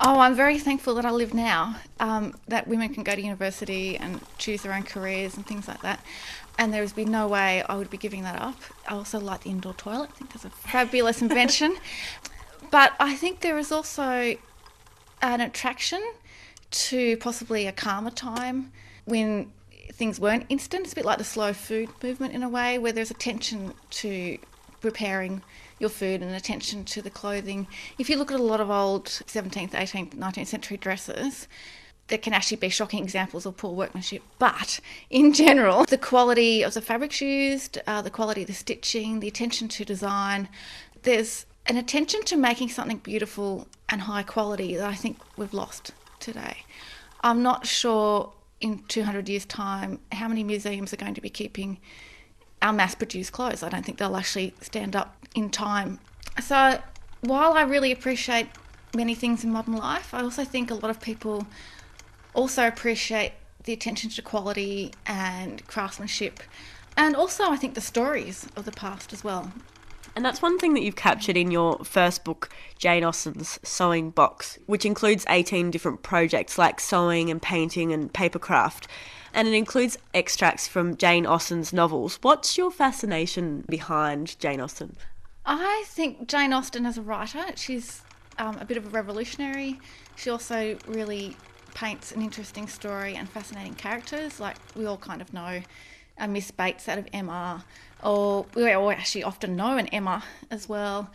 Oh, I'm very thankful that I live now, that women can go to university and choose their own careers and things like that. And there would be no way I would be giving that up. I also like the indoor toilet. I think that's a fabulous invention. But I think there is also an attraction to possibly a calmer time when things weren't instant. It's a bit like the slow food movement in a way, where there's attention to preparing your food and attention to the clothing. If you look at a lot of old 17th, 18th, 19th century dresses, there can actually be shocking examples of poor workmanship. But in general, the quality of the fabrics used, the quality of the stitching, the attention to design, there's an attention to making something beautiful and high quality that I think we've lost today. I'm not sure in 200 years' time how many museums are going to be keeping our mass-produced clothes. I don't think they'll actually stand up in time. So while I really appreciate many things in modern life, I also think a lot of people also appreciate the attention to quality and craftsmanship, and also I think the stories of the past as well. And that's one thing that you've captured in your first book, Jane Austen's Sewing Box, which includes 18 different projects like sewing and painting and papercraft. And it includes extracts from Jane Austen's novels. What's your fascination behind Jane Austen? I think Jane Austen as a writer, she's a bit of a revolutionary. She also really paints an interesting story and fascinating characters. Like we all kind of know Miss Bates out of Emma, or we actually often know an Emma as well.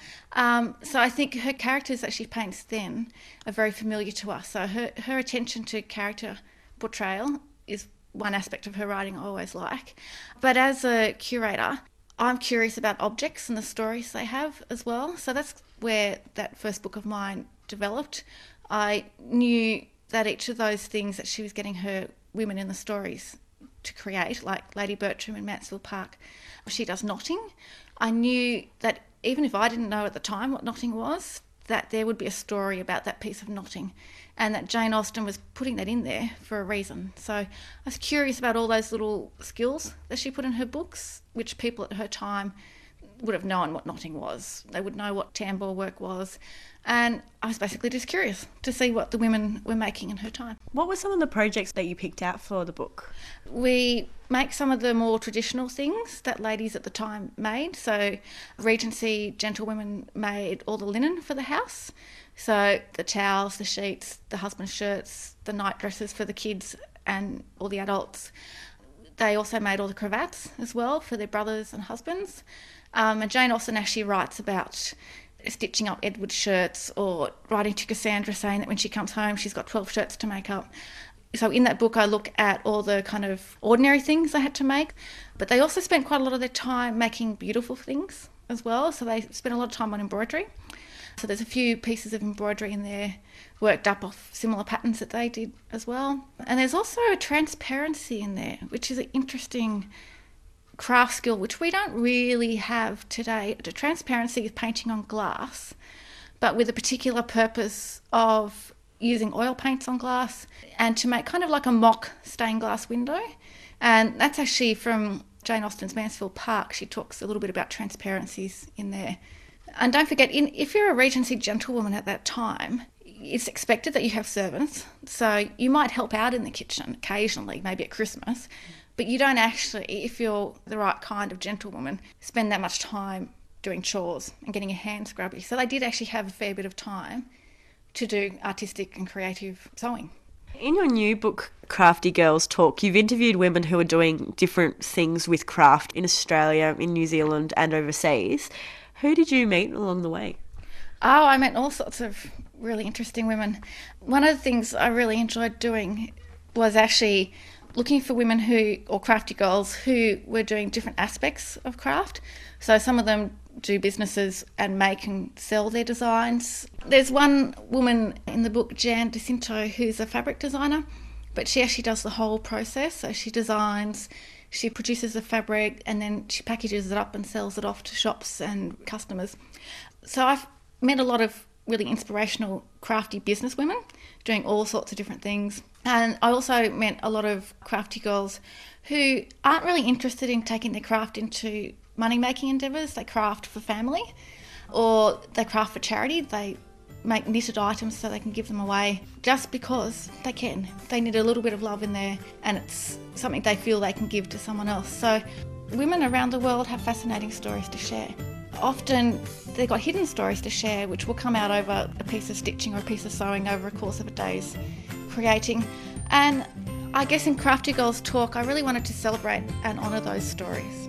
So I think her characters that she paints then are very familiar to us. So her attention to character portrayal is one aspect of her writing I always like. But as a curator, I'm curious about objects and the stories they have as well. So that's where that first book of mine developed. I knew that each of those things that she was getting her women in the stories to create, like Lady Bertram in Mansfield Park, she does knotting. I knew that even if I didn't know at the time what knotting was, that there would be a story about that piece of knotting, and that Jane Austen was putting that in there for a reason. So I was curious about all those little skills that she put in her books, which people at her time would have known what knotting was. They would know what tambour work was. And I was basically just curious to see what the women were making in her time. What were some of the projects that you picked out for the book? We make some of the more traditional things that ladies at the time made. So Regency gentlewomen made all the linen for the house. So the towels, the sheets, the husband's shirts, the night dresses for the kids and all the adults. They also made all the cravats as well for their brothers and husbands. And Jane Austen actually writes about stitching up Edward's shirts, or writing to Cassandra saying that when she comes home she's got 12 shirts to make up. So in that book I look at all the kind of ordinary things they had to make, but they also spent quite a lot of their time making beautiful things as well. So they spent a lot of time on embroidery. So there's a few pieces of embroidery in there worked up off similar patterns that they did as well. And there's also a transparency in there, which is an interesting craft skill which we don't really have today. The transparency is painting on glass, but with a particular purpose of using oil paints on glass and to make kind of like a mock stained glass window. And that's actually from Jane Austen's Mansfield Park. She talks a little bit about transparencies in there. And don't forget, if you're a Regency gentlewoman at that time, it's expected that you have servants, so you might help out in the kitchen occasionally, maybe at Christmas, but you don't actually, if you're the right kind of gentlewoman, spend that much time doing chores and getting your hands grubby. So they did actually have a fair bit of time to do artistic and creative sewing. In your new book, Crafty Girls Talk, you've interviewed women who are doing different things with craft in Australia, in New Zealand and overseas. Who did you meet along the way? Oh, I met all sorts of really interesting women. One of the things I really enjoyed doing was actually looking for women or crafty girls who were doing different aspects of craft. So some of them do businesses and make and sell their designs. There's one woman in the book, Jan DeCinto, who's a fabric designer, but she actually does the whole process. So she designs, she produces the fabric, and then she packages it up and sells it off to shops and customers. So I've met a lot of really inspirational, crafty business women doing all sorts of different things. And I also met a lot of crafty girls who aren't really interested in taking their craft into money-making endeavours. They craft for family, or they craft for charity. They make knitted items so they can give them away just because they can. They need a little bit of love in there, and it's something they feel they can give to someone else. So women around the world have fascinating stories to share. Often they've got hidden stories to share, which will come out over a piece of stitching or a piece of sewing over a course of a day's creating. And I guess in Crafty Girls Talk, I really wanted to celebrate and honour those stories.